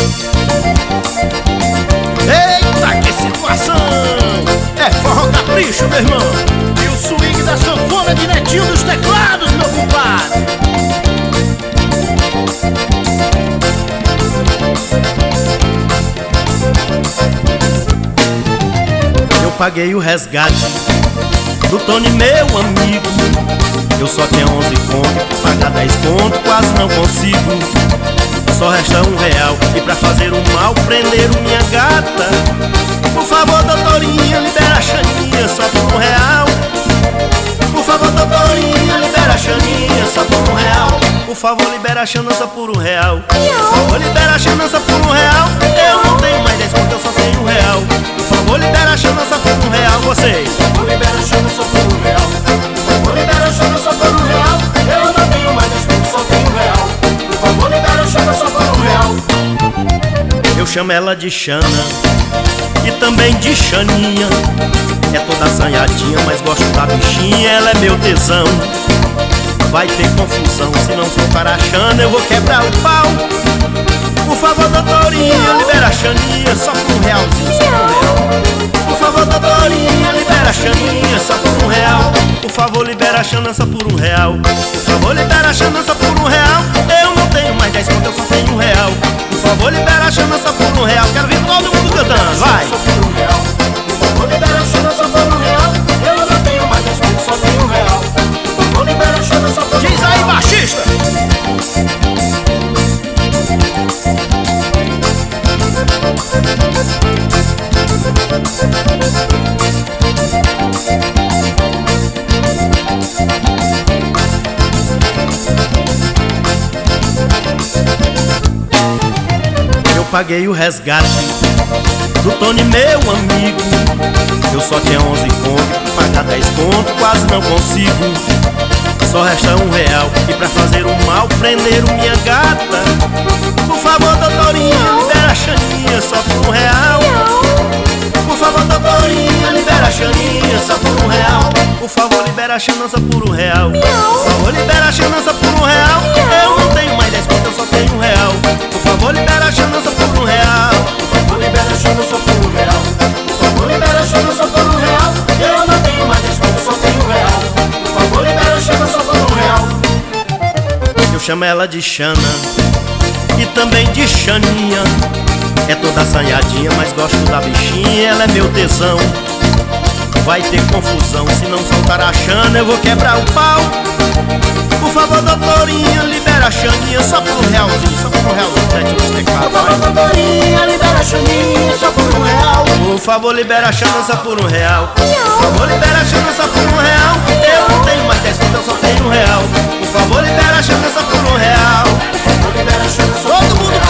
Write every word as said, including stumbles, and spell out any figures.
Eita, que situação! É forró capricho, meu irmão. E o swing da sanfona de Netinho dos teclados, meu compadre. Eu paguei o resgate do Tony, meu amigo. Eu só tinha onze conto, pagar dez conto quase não consigo. Só resta um real e pra fazer um mal prenderam minha gata. Por favor, doutorinha, libera a Xaninha só por um real. Por favor, doutorinha, libera a Xaninha só por um real. Por favor, libera a Xana só por um real. Por favor, libera a Xana só por um real. Eu não tenho mais dez conto, eu só tenho um real. Por favor, libera a Xana só por um real. Vocês? Por favor, libera a Xana só por um real. Por favor, libera a Xana só por um real. Eu não tenho mais dez conto, só tenho um real. Por favor, libera a Xana só por um real. Eu chamo ela de Xana e também de Xaninha. É toda assanhadinha, mas gosto da bichinha, ela é meu tesão. Vai ter confusão, se não soltar a Xana eu vou quebrar o pau. Por favor, doutorinha, libera a Xaninha só por um realzinho, só por um real. Por favor, doutorinha, libera a Xaninha só por um real. Por favor, libera a Xana só por um real. Por favor, libera a Xana só por um real. Eu não tenho mais dez conto, eu só tenho um real. Por favor, libera a Xana só por um real. Quero ver todo mundo cantando, vai! Só por um real. Por favor, libera a Xana só por um real. Eu não tenho mais dez conto, só tenho um real. Por favor, libera a Xana só por um real. Diz aí, baixista! Eu paguei o resgate do Tony, meu amigo. Eu só tinha onze conto, pagar dez conto quase não consigo. Só resta um real e pra fazer um mal prenderam minha gata. Por favor, doutorinha, libera a Xaninha só por um real. Por favor, doutorinha, libera a Xaninha só por um real. Por favor, libera a Xana só por um real. Por favor, libera a Xana só por um real. Eu não tenho mais dez conto, eu só tenho um real. Por favor, libera a Xana só por um real. Por favor, libera a Xana só por um real. Por favor, libera a Xana só por um real. Eu não tenho mais dez conto, eu só tenho um real. Por favor, libera a Xana só por um real. Eu chamo ela de Xana e também de Xaninha. É toda assanhadinha, mas gosto da bichinha, ela é meu tesão. Vai ter confusão, se não soltar a Xana eu vou quebrar o pau. Por favor, doutorinha, libera a Xaninha só por um realzinho, só por um realzinho, Netinho dos teclados. Por favor, doutorinha, libera a Xaninha só por um real. Por favor, libera a Xana só por um real. Por favor, libera a Xana só por um real. Eu não tenho mais dez conto, eu só tenho um real. Por favor, libera a Xana só por um real. Por favor, libera a Xana só por um real. Todo mundo